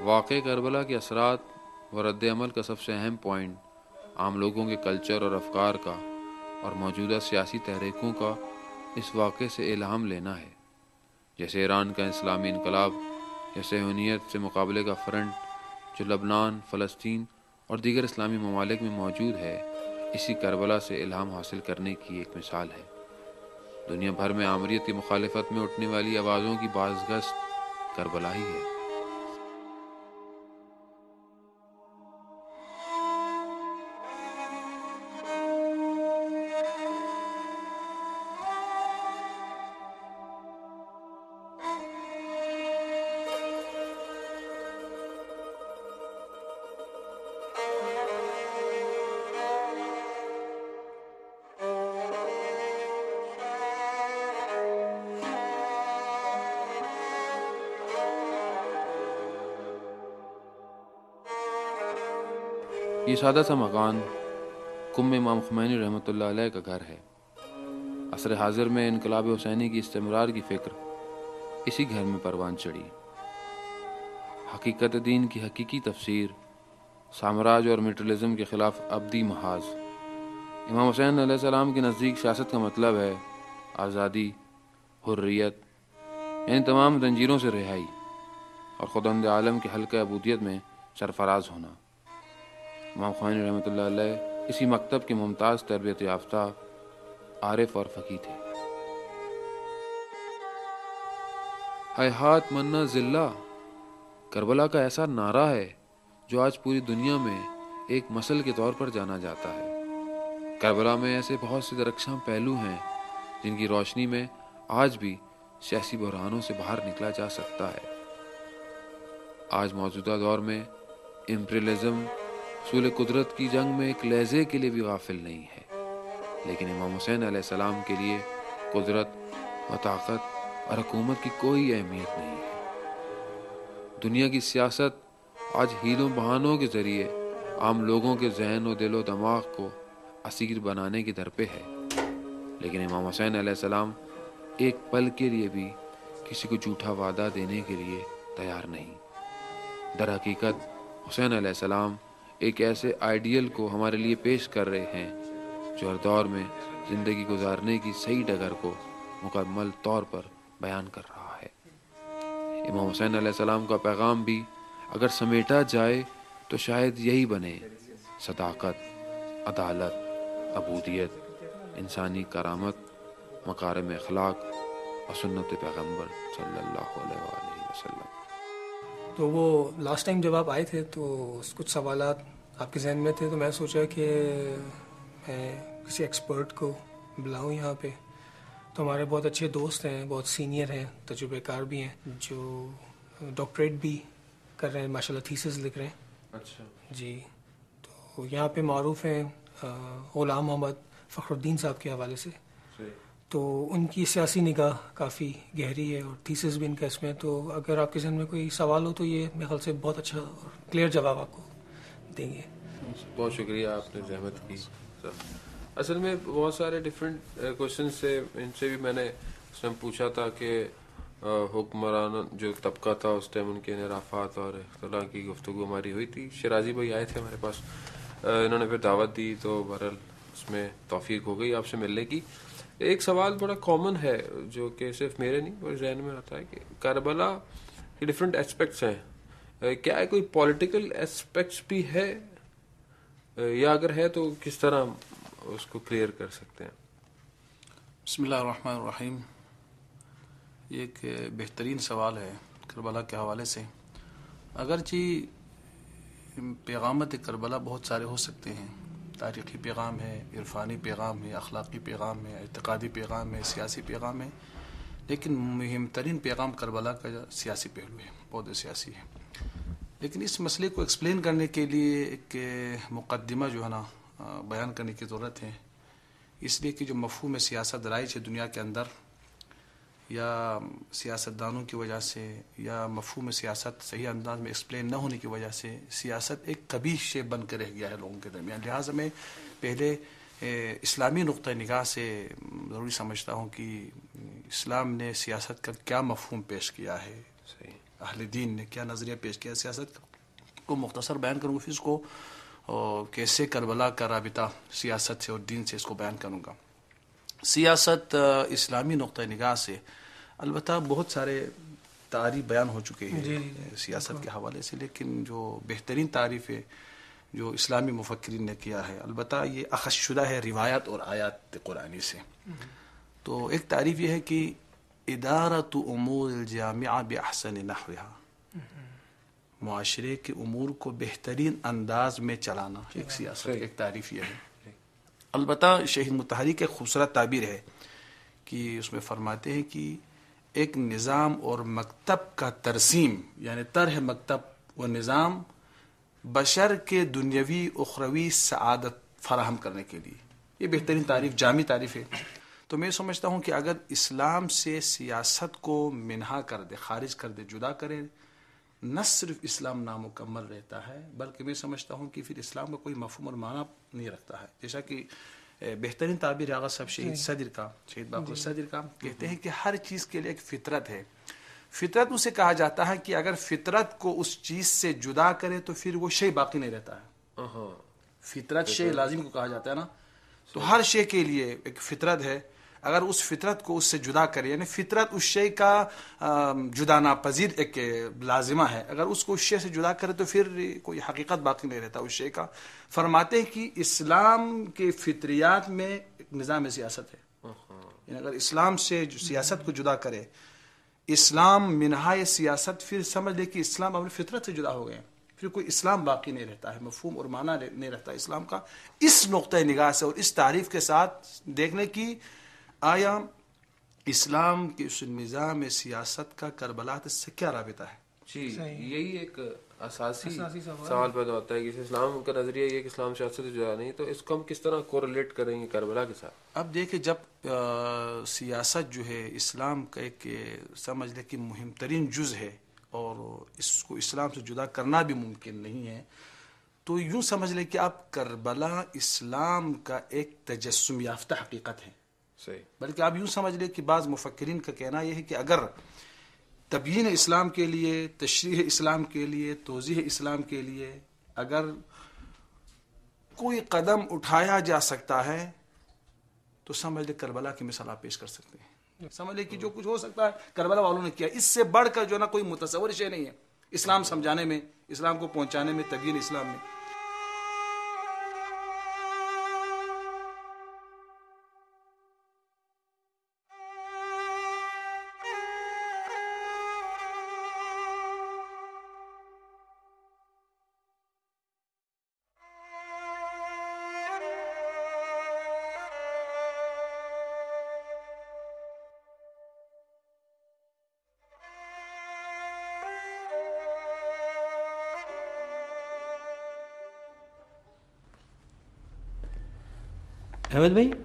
واقع کربلا کے اثرات و رد عمل کا سب سے اہم پوائنٹ عام لوگوں کے کلچر اور افکار کا اور موجودہ سیاسی تحریکوں کا اس واقعے سے الہام لینا ہے، جیسے ایران کا اسلامی انقلاب یا صہیونیت سے مقابلے کا فرنٹ جو لبنان، فلسطین اور دیگر اسلامی ممالک میں موجود ہے، اسی کربلا سے الہام حاصل کرنے کی ایک مثال ہے۔ دنیا بھر میں آمریت کی مخالفت میں اٹھنے والی آوازوں کی بازگشت کربلا ہی ہے۔ یہ سادہ سا مکان قم امام خمینی رحمۃ اللہ علیہ کا گھر ہے۔ عصر حاضر میں انقلاب حسینی کی استمرار کی فکر اسی گھر میں پروان چڑھی۔ حقیقت دین کی حقیقی تفسیر، سامراج اور میٹرلزم کے خلاف ابدی محاذ۔ امام حسین علیہ السلام کے نزدیک سیاست کا مطلب ہے آزادی، حریت، یعنی تمام زنجیروں سے رہائی اور خداوند عالم کے حلقہ عبودیت میں سرفراز ہونا۔ امام خمینی رحمۃ اللہ علیہ اسی مکتب کے ممتاز تربیت یافتہ عارف اور فقیہ تھے۔ ہیہات منا ذلہ کربلا کا ایسا نعرہ ہے جو آج پوری دنیا میں ایک مثل کے طور پر جانا جاتا ہے۔ کربلا میں ایسے بہت سے درخشاں پہلو ہیں جن کی روشنی میں آج بھی سیاسی بحرانوں سے باہر نکلا جا سکتا ہے۔ آج موجودہ دور میں امپریلزم حصول قدرت کی جنگ میں ایک لہجے کے لیے بھی غافل نہیں ہے، لیکن امام حسین علیہ السلام کے لیے قدرت و طاقت اور حکومت کی کوئی اہمیت نہیں ہے۔ دنیا کی سیاست آج ہیلوں بہانوں کے ذریعے عام لوگوں کے ذہن و دل و دماغ کو اسیر بنانے کی در پہ ہے، لیکن امام حسین علیہ السلام ایک پل کے لیے بھی کسی کو جھوٹا وعدہ دینے کے لیے تیار نہیں۔ در حقیقت حسین علیہ السلام ایک ایسے آئیڈیل کو ہمارے لیے پیش کر رہے ہیں جو ہر دور میں زندگی گزارنے کی صحیح ڈگر کو مکمل طور پر بیان کر رہا ہے۔ امام حسین علیہ السلام کا پیغام بھی اگر سمیٹا جائے تو شاید یہی بنے: صداقت، عدالت، عبودیت، انسانی کرامت، مکارم اخلاق اور سنت پیغمبر صلی اللہ علیہ وآلہ وسلم۔ تو وہ لاسٹ ٹائم جب آپ آئے تھے تو کچھ سوالات آپ کے ذہن میں تھے، تو میں سوچا کہ میں کسی ایکسپرٹ کو بلاؤں یہاں پہ۔ تو ہمارے بہت اچھے دوست ہیں، بہت سینئر ہیں، تجربہ کار بھی ہیں، جو ڈاکٹریٹ بھی کر رہے ہیں، ماشاء اللہ تھیسس لکھ رہے ہیں۔ اچھا جی، تو یہاں پہ معروف ہیں غلام محمد فخر الدین صاحب کے حوالے سے۔ تو ان کی سیاسی نگاہ کافی گہری ہے اور تھیسس بھی ان کا اس میں، تو اگر آپ کے ذہن میں کوئی سوال ہو تو یہ میرے خیال سے بہت اچھا اور کلیئر جواب آپ کو دیں گے۔ بہت شکریہ، آپ نے زحمت کی۔ اصل میں بہت سارے ڈفرینٹ کوشچنس تھے، ان سے بھی میں نے اس ٹائم پوچھا تھا کہ حکمران جو طبقہ تھا اس ٹائم ان کے انحرافات اور اختلاف کی گفتگو ہماری ہوئی تھی۔ شیرازی بھائی آئے تھے ہمارے پاس، انہوں نے پھر دعوت دی، تو بہرحال اس میں توفیق ہو گئی آپ سے ملنے کی۔ ایک سوال بڑا کامن ہے جو کہ صرف میرے نہیں اور ذہن میں آتا ہے کہ کربلا کے ڈفرینٹ اسپیکٹس ہیں، کیا کوئی پولیٹیکل اسپیکٹس بھی ہے، یا اگر ہے تو کس طرح اس کو کلیئر کر سکتے ہیں؟ بسم اللہ الرحمن الرحیم۔ یہ ایک بہترین سوال ہے کربلا کے حوالے سے۔ اگرچہ پیغامات کربلا بہت سارے ہو سکتے ہیں، تاریخی پیغام ہے، عرفانی پیغام ہے، اخلاقی پیغام ہے، اعتقادی پیغام ہے، سیاسی پیغام ہے، لیکن مہم ترین پیغام کربلا کا سیاسی پہلو ہے، بہت سیاسی ہے۔ لیکن اس مسئلے کو ایکسپلین کرنے کے لیے ایک مقدمہ جو ہے نا بیان کرنے کی ضرورت ہے، اس لیے کہ جو مفہوم سیاست رائج ہے دنیا کے اندر، یا سیاستدانوں کی وجہ سے یا مفہوم سیاست صحیح انداز میں ایکسپلین نہ ہونے کی وجہ سے سیاست ایک قبیح شے بن کے رہ گیا ہے لوگوں کے درمیان۔ لہٰذا میں پہلے اسلامی نقطہ نگاہ سے ضروری سمجھتا ہوں کہ اسلام نے سیاست کا کیا مفہوم پیش کیا ہے۔ اہل دین نے کیا نظریہ پیش کیا سیاست کو مختصر بیان کروں گا، پھر اس کو کیسے کربلا کا رابطہ سیاست سے اور دین سے اس کو بیان کروں گا. سیاست اسلامی نقطہ نگاہ سے البتہ بہت سارے تعریف بیان ہو چکے ہیں سیاست کے حوالے سے، لیکن جو بہترین تعریف ہے جو اسلامی مفکرین نے کیا ہے، البتہ یہ اخذ شدہ ہے روایات اور آیات قرآنی سے. تو ایک تعریف یہ ہے کہ ادارت امور الجامعہ باحسن نحوها، معاشرے کے امور کو بہترین انداز میں چلانا ایک سیاست، ایک تعریف یہ ہے. البتہ شہید مطہری کی ایک خوبصورت تعبیر ہے کہ اس میں فرماتے ہیں کہ ایک نظام اور مکتب کا ترسیم، یعنی طرح مکتب و نظام بشر کے دنیاوی اخروی سعادت فراہم کرنے کے لیے، یہ بہترین تعریف، جامع تعریف ہے. تو میں سمجھتا ہوں کہ اگر اسلام سے سیاست کو منہا کر دے، خارج کر دے، جدا کرے، نہ صرف اسلام نامکمل رہتا ہے بلکہ میں سمجھتا ہوں کہ پھر اسلام کا کوئی مفہوم اور معنی نہیں رکھتا ہے. جیسا کہ بہترین تعبیر آغا صاحب شہید صدر کا، شہید باقر صدر کا کہتے ہیں کہ ہر چیز کے لیے ایک فطرت ہے. فطرت اسے کہا جاتا ہے کہ اگر فطرت کو اس چیز سے جدا کرے تو پھر وہ شے باقی نہیں رہتا ہے. فطرت شے لازم کو کہا جاتا ہے نا، تو ہر شے کے لیے ایک فطرت ہے. اگر اس فطرت کو اس سے جدا کرے، یعنی فطرت اس شے کا جدا ناپذیر ایک لازمہ ہے، اگر اس کو اس شے سے جدا کرے تو پھر کوئی حقیقت باقی نہیں رہتا اس شے کا. فرماتے ہیں کہ اسلام کے فطریات میں ایک نظام سیاست ہے، یعنی اگر اسلام سے سیاست کو جدا کرے، اسلام منہائے سیاست، پھر سمجھ لے کہ اسلام اپنی فطرت سے جدا ہو گئے، پھر کوئی اسلام باقی نہیں رہتا ہے، مفہوم اور معنی نہیں رہتا اسلام کا. اس نقطۂ نگاہ سے اور اس تعریف کے ساتھ دیکھنے کی آیا اسلام کے اس نظام سیاست کا کربلا سے کیا رابطہ ہے. جی یہی ایک اساسی سوال پیدا ہوتا ہے کہ اسلام کا نظریہ یہ کہ اسلام سیاست سے جدا نہیں، تو اس کو ہم کس طرح کوریلیٹ کریں گے کربلا کے ساتھ. اب دیکھیں، جب سیاست جو ہے اسلام کا ایک سمجھ لے کہ مہم ترین جز ہے اور اس کو اسلام سے جدا کرنا بھی ممکن نہیں ہے، تو یوں سمجھ لے کہ اب کربلا اسلام کا ایک تجسم یافتہ حقیقت ہے. صحیح. بلکہ آپ یوں سمجھ لے کہ بعض مفکرین کا کہنا یہ ہے کہ اگر تبیین اسلام کے لیے، تشریح اسلام کے لیے، توضیح اسلام کے لیے اگر کوئی قدم اٹھایا جا سکتا ہے تو سمجھ لے کربلا کی مثال آپ پیش کر سکتے ہیں. سمجھ لے کہ جو کچھ ہو سکتا ہے کربلا والوں نے کیا. اس سے بڑھ کر جو نا کوئی متصور شے نہیں ہے اسلام سمجھانے میں، اسلام کو پہنچانے میں، تبیین اسلام میں. احمد بھائی،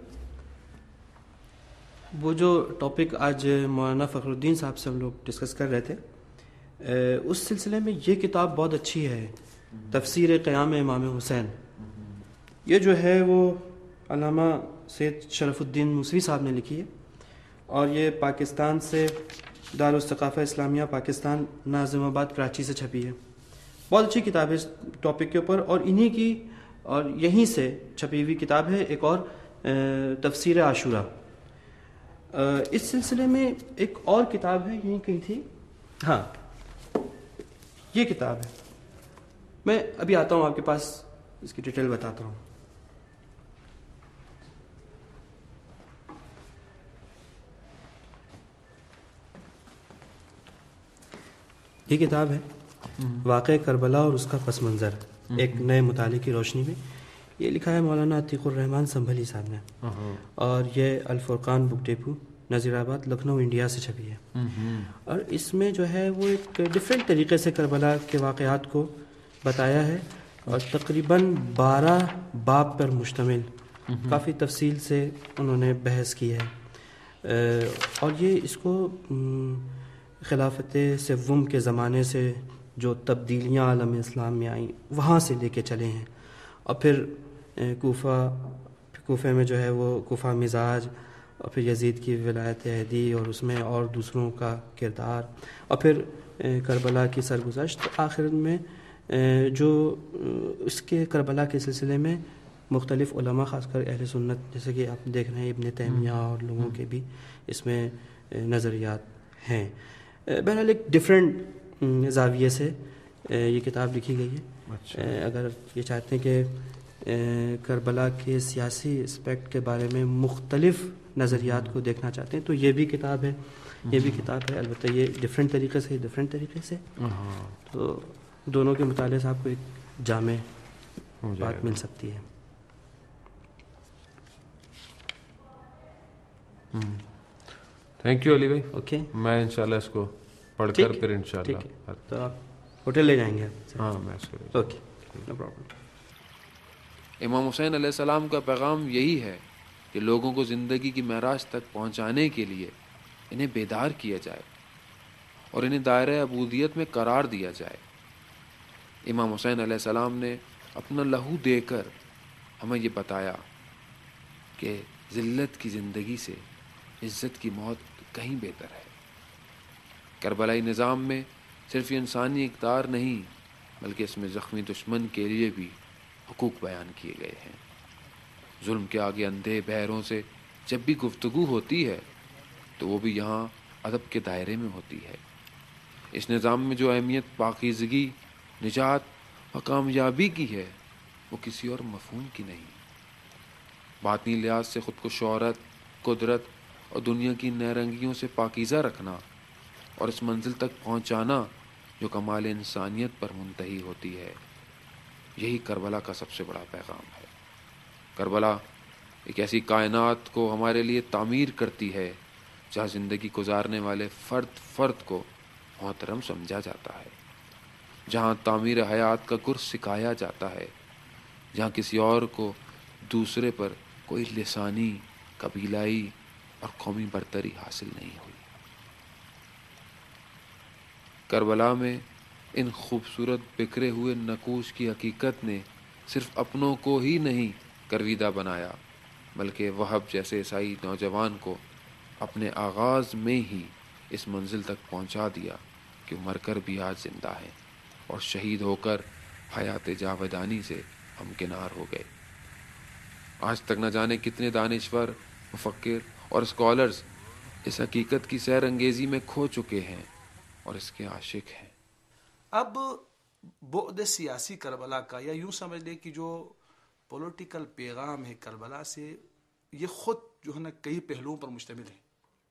وہ جو ٹاپک آج مولانا فخر الدین صاحب سے ہم لوگ ڈسکس کر رہے تھے، اس سلسلے میں یہ کتاب بہت اچھی ہے، تفسیر قیام امام حسین. یہ جو ہے وہ علامہ سید شرف الدین موسوی صاحب نے لکھی ہے، اور یہ پاکستان سے دارالثقافہ اسلامیہ پاکستان ناظم آباد کراچی سے چھپی ہے. بہت اچھی کتاب ہے اس ٹاپک کے اوپر، اور انہی کی اور یہیں سے چھپی ہوئی کتاب ہے ایک اور تفسیر عاشورہ. اس سلسلے میں ایک اور کتاب ہے، یہیں کہیں تھی، ہاں یہ کتاب ہے. میں ابھی آتا ہوں آپ کے پاس، اس کی ڈیٹیل بتاتا ہوں. یہ کتاب ہے واقع کربلا اور اس کا پس منظر، ایک نئے مطالعے کی روشنی میں. یہ لکھا ہے مولانا عتیق الرحمان سنبھلی صاحب نے، اور یہ الفرقان بک ڈیپو نذیر آباد لکھنؤ انڈیا سے چھپی ہے. اور اس میں جو ہے وہ ایک ڈفرینٹ طریقے سے کربلا کے واقعات کو بتایا ہے، اور تقریباً 12 باب پر مشتمل، کافی تفصیل سے انہوں نے بحث کی ہے. اور یہ اس کو خلافت سوم کے زمانے سے جو تبدیلیاں عالم اسلام میں آئیں وہاں سے لے کے چلے ہیں، اور پھر کوفہ میں جو ہے وہ کوفہ مزاج اور پھر یزید کی ولایت عہدی اور اس میں اور دوسروں کا کردار، اور پھر کربلا کی سرگزشت، آخر میں جو اس کے کربلا کے سلسلے میں مختلف علماء خاص کر اہل سنت جیسے کہ آپ دیکھ رہے ہیں ابن تیمیہ اور لوگوں کے بھی اس میں نظریات ہیں. بہرحال ایک ڈفرینٹ زاویے سے یہ کتاب لکھی گئی ہے. اگر یہ چاہتے ہیں کہ کربلا کے سیاسی اسپیکٹ کے بارے میں مختلف نظریات کو دیکھنا چاہتے ہیں تو یہ بھی کتاب ہے، یہ بھی کتاب ہے. البتہ یہ ڈفرینٹ طریقے سے تو دونوں کے مطالعے سے آپ کو ایک جامع بات مل سکتی ہے. تھینک یو علی بھائی. اوکے، میں انشاءاللہ اس کو پڑھ کر پھر انشاءاللہ تو آپ ہوٹل لے جائیں گے. ہاں میں اس کو. Okay, no problem. Imam Hussain علیہ السلام کا پیغام یہی ہے کہ لوگوں کو زندگی کی معراج تک پہنچانے کے لیے انہیں بیدار کیا جائے اور انہیں دائرہ عبودیت میں قرار دیا جائے. امام حسین علیہ السلام نے اپنا لہو دے کر ہمیں یہ بتایا کہ ذلت کی زندگی سے عزت کی موت کہیں بہتر ہے. کربلائی نظام میں صرف یہ انسانی اقدار نہیں بلکہ اس میں زخمی دشمن کے لیے بھی حقوق بیان کیے گئے ہیں. ظلم کے آگے اندھے بہروں سے جب بھی گفتگو ہوتی ہے تو وہ بھی یہاں ادب کے دائرے میں ہوتی ہے. اس نظام میں جو اہمیت پاکیزگی، نجات اور کامیابی کی ہے وہ کسی اور مفہوم کی نہیں. باطنی لحاظ سے خود کو شہرت، قدرت اور دنیا کی نیرنگیوں سے پاکیزہ رکھنا اور اس منزل تک پہنچانا جو کمال انسانیت پر منتہی ہوتی ہے، یہی کربلا کا سب سے بڑا پیغام ہے. کربلا ایک ایسی کائنات کو ہمارے لیے تعمیر کرتی ہے جہاں زندگی گزارنے والے فرد کو محترم سمجھا جاتا ہے، جہاں تعمیر حیات کا گر سکھایا جاتا ہے، جہاں کسی اور کو دوسرے پر کوئی لسانی، قبیلائی اور قومی برتری حاصل نہیں ہوئی. کربلا میں ان خوبصورت بکھرے ہوئے نقوش کی حقیقت نے صرف اپنوں کو ہی نہیں گرویدہ بنایا بلکہ وہب جیسے عیسائی نوجوان کو اپنے آغاز میں ہی اس منزل تک پہنچا دیا کہ مر کر بھی آج زندہ ہیں اور شہید ہو کر حیات جاودانی سے ہمکنار ہو گئے. آج تک نہ جانے کتنے دانشور، مفکر اور اسکالرز اس حقیقت کی سیر انگیزی میں کھو چکے ہیں اور اس کے عاشق ہیں. اب بعد سیاسی کربلا کا، یا یوں سمجھ لیں کہ جو پولیٹیکل پیغام ہے کربلا سے، یہ خود جو ہے نا کئی پہلوؤں پر مشتمل ہے.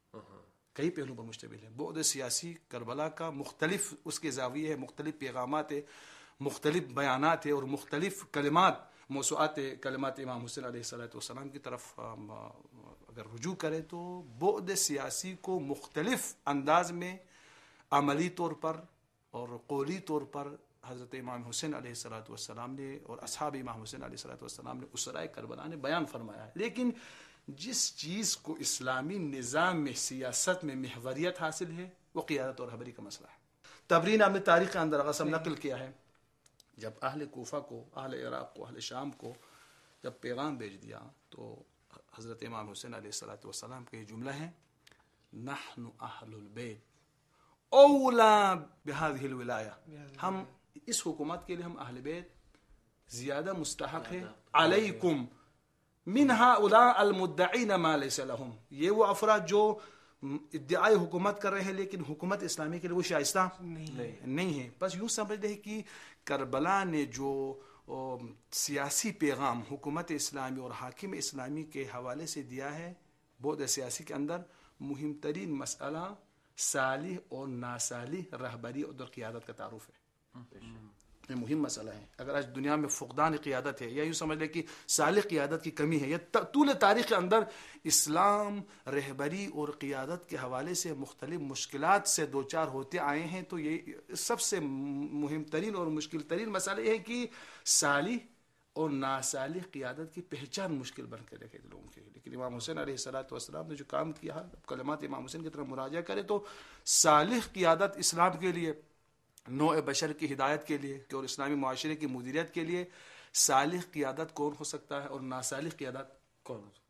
بعد سیاسی کربلا کا مختلف اس کے زاویے ہے، مختلف پیغامات ہے، مختلف بیانات ہے اور مختلف موضوعات کلمات امام حسین علیہ السلام کی طرف اگر رجوع کرے تو بعد سیاسی کو مختلف انداز میں عملی طور پر اور قولی طور پر حضرت امام حسین علیہ السلام نے اور اصحاب امام حسین علیہ السلام نے اسرائے کربلا نے بیان فرمایا ہے. لیکن جس چیز کو اسلامی نظام میں، سیاست میں محوریت حاصل ہے وہ قیادت اور رہبری کا مسئلہ ہے. تبرین نے تاریخ کے اندر اگر نقل کیا ہے، جب اہل کوفہ کو، اہل عراق کو، اہل شام کو جب پیغام بھیج دیا تو حضرت امام حسین علیہ السلام کا یہ جملہ ہے، نحن اہل البیت اولا بہذہ الولایہ، ہم اس حکومت کے لیے ہم اہل بیت زیادہ مستحق ہے، علیکم من ہؤلاء المدعین ما لیس لہم، یہ وہ افراد جو ادعائی حکومت کر رہے ہیں لیکن حکومت اسلامی کے لیے وہ شائستہ نہیں ہے. بس یوں سمجھ لیں کہ کربلا نے جو سیاسی پیغام حکومت اسلامی اور حاکم اسلامی کے حوالے سے دیا ہے، بعد سیاسی کے اندر مہم ترین مسئلہ صالح اور ناصالح رہبری اور قیادت کا تعارف ہے. یہ مہم مسئلہ ہے. اگر آج دنیا میں فقدان قیادت ہے، یا یوں سمجھ لیں کہ صالح قیادت کی کمی ہے، یا طول تاریخ کے اندر اسلام رہبری اور قیادت کے حوالے سے مختلف مشکلات سے دوچار ہوتے آئے ہیں، تو یہ سب سے مہم ترین اور مشکل ترین مسئلہ یہ ہے کہ صالح اور ناصالح قیادت کی پہچان مشکل بن کے رکھے لوگوں کے. لیکن امام حسین علیہ السلام نے جو کام کیا، کلمات امام حسین کی طرف مراجعہ کرے تو صالح قیادت اسلام کے لیے، نوع بشر کی ہدایت کے لیے اور اسلامی معاشرے کی مدیریت کے لیے صالح قیادت کون ہو سکتا ہے اور ناصالح قیادت کون ہو سکتا ہے.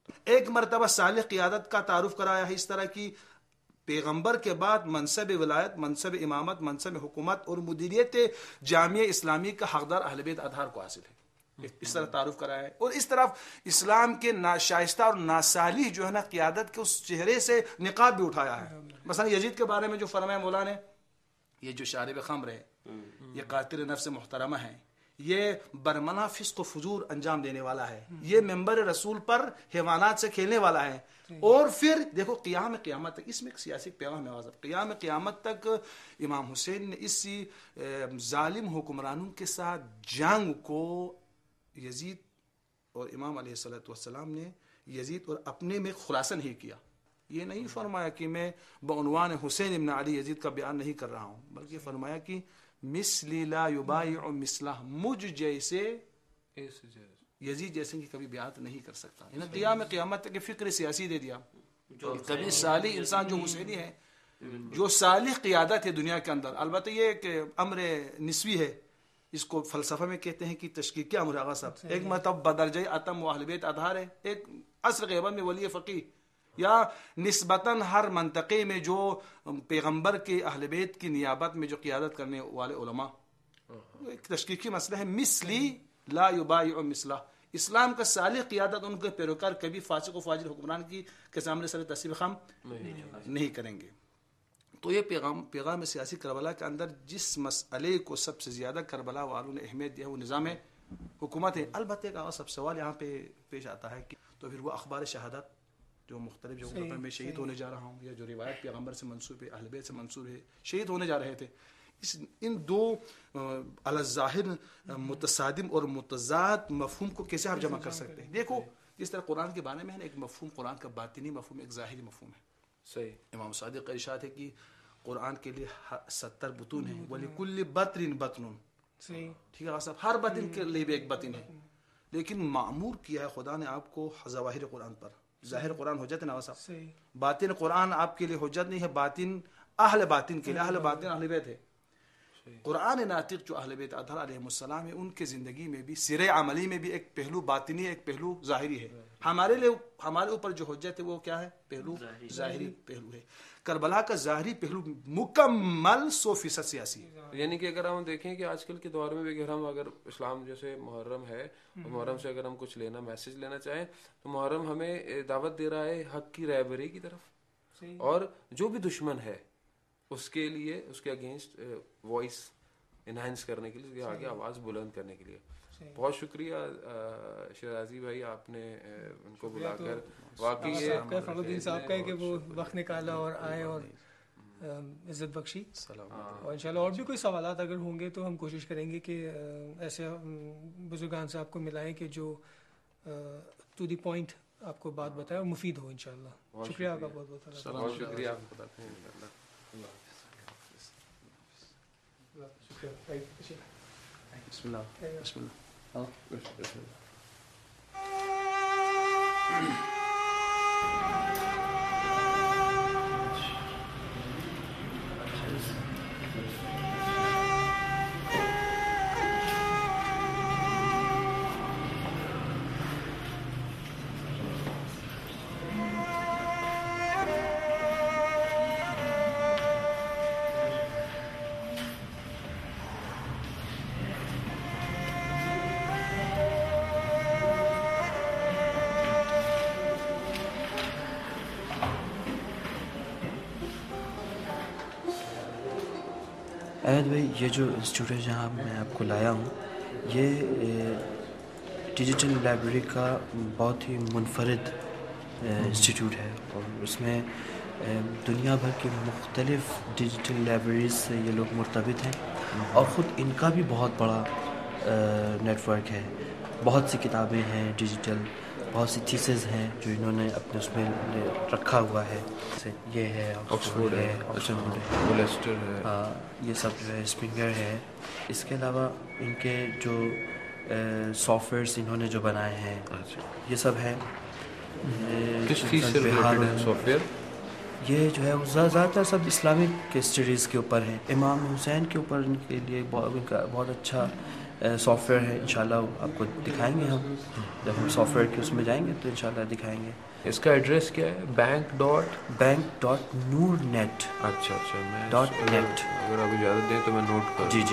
ایک مرتبہ صالح قیادت کا تعارف کرایا ہے. اس طرح کی پیغمبر کے بعد منصب ولایت، منصب امامت، منصب حکومت اور مدیریت جامعہ اسلامی کا حقدار اہل بیت اطہار کو حاصل ہے. اس طرح تعارف کرایا ہے. اور اس طرف اسلام کے ناشائستہ اور ناصالح جو ہے نا قیادت کے اس چہرے سے نقاب بھی اٹھایا ہے. مثلا یزید کے بارے میں جو فرمایا مولا نے، یہ جو شارب خمر ہے، یہ قاتل نفس محترمہ ہے، یہ برمنا فسق و فجور انجام دینے والا ہے، یہ ممبر رسول پر حیوانات سے کھیلنے والا ہے. اور پھر دیکھو قیام قیامت تک، اس میں ایک سیاسی پیغام ہے واضح. قیام قیامت تک امام حسین نے اسی ظالم حکمرانوں کے ساتھ جنگ کو یزید اور امام علیہ الصلوۃ والسلام نے یزید اور اپنے میں خلاصہ نہیں کیا. یہ نہیں فرمایا کہ میں بعنوان حسین ابن علی یزید کا بیان نہیں کر رہا ہوں، بلکہ فرمایا کہ مثلی لا یبایع مثلہ، مجھ جیسے یزید جیسے کی کبھی بیعت نہیں کر سکتا. انہیں قیام قیامت تک فکر سیاسی دے دیا. کبھی صالح انسان جو حسینی ہے، جو صالح قیادت ہے دنیا کے اندر، البتہ یہ ایک امر نسوی ہے، اس کو فلسفہ میں کہتے ہیں کہ تشکیکی امر آغا صاحب. ایک مرتبہ بدرجہ اتم و اہل بیت اطہار ہے، ایک عصر غیبت میں ولی فقیہ، یا نسبتاً ہر منطقے میں جو پیغمبر کے اہل بیت کی نیابت میں جو قیادت کرنے والے علماء. ایک تشکیکی مسئلہ ہے. مثلی لا یبایع مثلہ، اسلام کا صالح قیادت ان کے پیروکار کبھی فاسق و فاجر حکمران کے سامنے سر تسلیم خم نہیں کریں گے. تو یہ پیغام سیاسی کربلا کے اندر جس مسئلے کو سب سے زیادہ کربلا والوں نے اہمیت دیا وہ نظام حکومت ہے. البتہ ایک سب سوال یہاں پہ پیش آتا ہے کہ تو پھر وہ اخبار شہادت جو مختلف جگہوں پر میں شہید ہونے جا رہا ہوں، یا جو روایت پیغمبر سے منسوب ہے، اہل بیت سے منسوب ہے، شہید ہونے جا رہے تھے، ان دو علی الظاہر متصادم اور متضاد مفہوم کو کیسے آپ جمع کر سکتے ہیں؟ دیکھو جس طرح قرآن کے بارے میں ہے ایک مفہوم قرآن کا باطنی مفہوم، ایک ظاہری مفہوم ہے. صحیح. امام صادق کا ارشاد ہے کہ قرآن کے لیے 70 بطون ہیں، وَلِكُلِّ بَطْنٍ بَطْنٌ. ٹھیک ہے صاحب، ہر بطن کے لیے بھی ایک بطن ہے، لیکن معمور کیا ہے خدا نے آپ کو ظواہر قرآن پر. ظاہر قرآن حجت ہے نواز صاحب، باطن قرآن آپ کے لیے حجت نہیں ہے. باطن اہل باطن کے لیے، اہل باطن اہل بیت ہے. قرآن ناطق جو اہل بیت اطہار علیہ السلام ہے، ان کے زندگی میں بھی سیر عملی میں بھی ایک پہلو باطنی ہے، ایک پہلو ظاہری ہے. ہمارے اوپر جو حجت ہے وہ کیا ہے؟ پہلو ظاہری پہلو ہے. کربلا کا ظاہری پہلو مکمل 100% سیاسی ہے. یعنی کہ اگر ہم دیکھیں کہ آج کل کے دور میں بھی اگر اسلام جیسے محرم ہے، محرم سے اگر ہم کچھ میسج لینا چاہیں تو محرم ہمیں دعوت دے رہا ہے حق کی رہبری کی طرف، اور جو بھی دشمن ہے اس کے لیے، اس کے اگینسٹ وائس انہینس کرنے کے لیے، اس کے آگے آواز بلند کرنے کے لیے. بہت شکریہ شیرازی بھائی، آپ نے ان کو بلا کر واقعی فخرالدین صاحب کا ہے کہ وہ وقت نکالا اور آئے اور عزت بخشی. اور انشاءاللہ اور بھی کوئی سوالات اگر ہوں گے تو ہم کوشش کریں گے کہ ایسے بزرگان سے آپ کو ملائیں کہ جو ٹو دی پوائنٹ آپ کو بات بتائے اور مفید ہو انشاءاللہ. شکریہ آپ کا بہت بہت. بہت شکریہ آپ کو. بسم اللہ بسم اللہ. عید بھائی، یہ جو انسٹیٹیوٹ ہے جہاں میں آپ کو لایا ہوں، یہ ڈیجیٹل لائبریری کا بہت ہی منفرد انسٹیٹیوٹ ہے، اور اس میں دنیا بھر کی مختلف ڈیجیٹل لائبریریز سے یہ لوگ مرتبط ہیں، اور خود ان کا بھی بہت بڑا نیٹ ورک ہے. بہت سی کتابیں ہیں ڈیجیٹل، بہت سی تھیسز ہیں جو انہوں نے اپنے اس میں رکھا ہوا ہے. یہ ہے آکسفورڈ ہے، آکسفورڈ ہے، لیسٹر ہے، یہ سب جو ہے اسپرنگر ہے. اس کے علاوہ ان کے جو سافٹ ویئرس انہوں نے جو بنائے ہیں یہ سب ہے. کس چیز سے ریلیٹڈ ہے سافٹ ویئر؟ یہ جو ہے زیادہ تر سب اسلامک کے اسٹڈیز کے اوپر ہیں. امام حسین کے اوپر ان کے لیے ان کا بہت اچھا سافٹ ویئر ہے، انشاءاللہ آپ کو دکھائیں گے ہم جب ہم سافٹ ویئر کے اس میں جائیں گے تو انشاءاللہ دکھائیں گے. اس کا ایڈریس کیا ہے؟ bank.noornet. اچھا میں .net. اگر آپ اجازت دیں تو میں نوٹ کروں. جی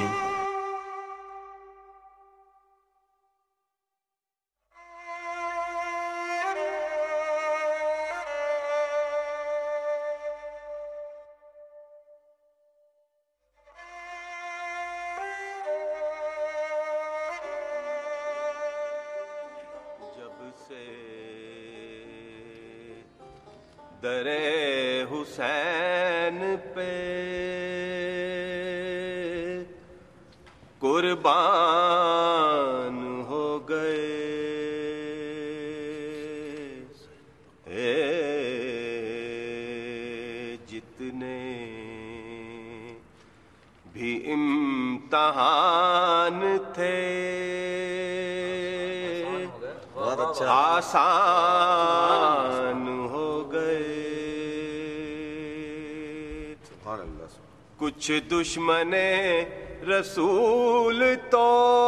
درے حسین پہ قربان ہو گئے جتنے بھی امتحان تھے آسان ہو گئے. کچھ دشمن رسول تو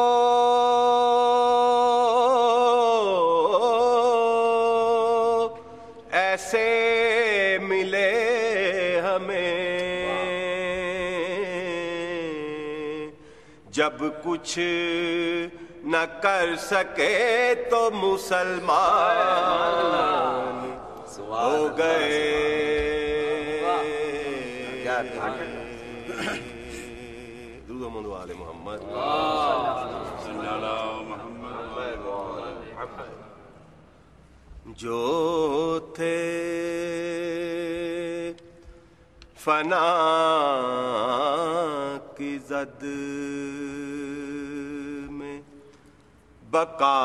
ایسے ملے ہمیں جب کچھ نہ کر سکے تو مسلمان ہو گئے. درود و مند آل محمد صلی اللہ محمد. جو تھے فنا کی زد میں بقا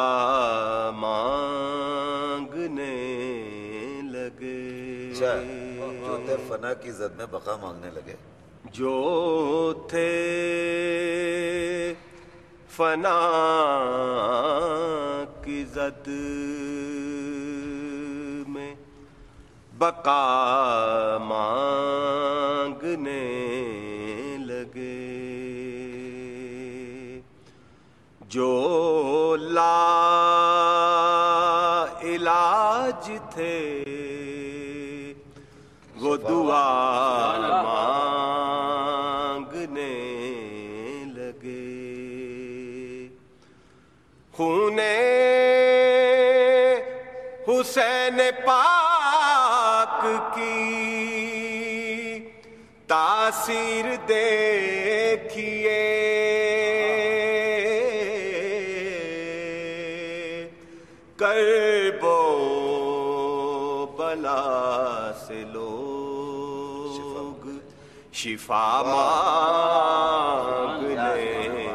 مانگنے لگے. جو تھے فنا کی زد میں بقا مانگنے لگے. جو تھے فنا کی زد میں بقا مانگنے لگے. جو لا علاج تھے وہ دعا مانگنے لگے. خون حسین پاک کی تاثیر دیکھیے کرب و بلا سے لوگ شفا مانگنے